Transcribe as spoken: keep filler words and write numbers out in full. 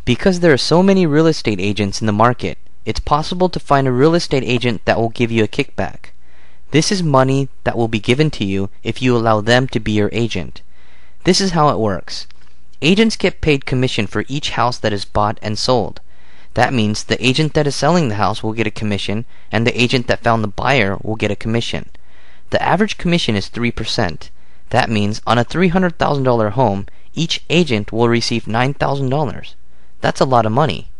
Because there are so many real estate agents in the market, it's possible to find a real estate agent that will give you a kickback. This is money that will be given to you if you allow them to be your agent. This is how it works. Agents get paid commission for each house that is bought and sold. That means the agent that is selling the house will get a commission, and the agent that found the buyer will get a commission. The average commission is three percent. That means on a three hundred thousand dollars home, each agent will receive nine thousand dollars. That's a lot of money.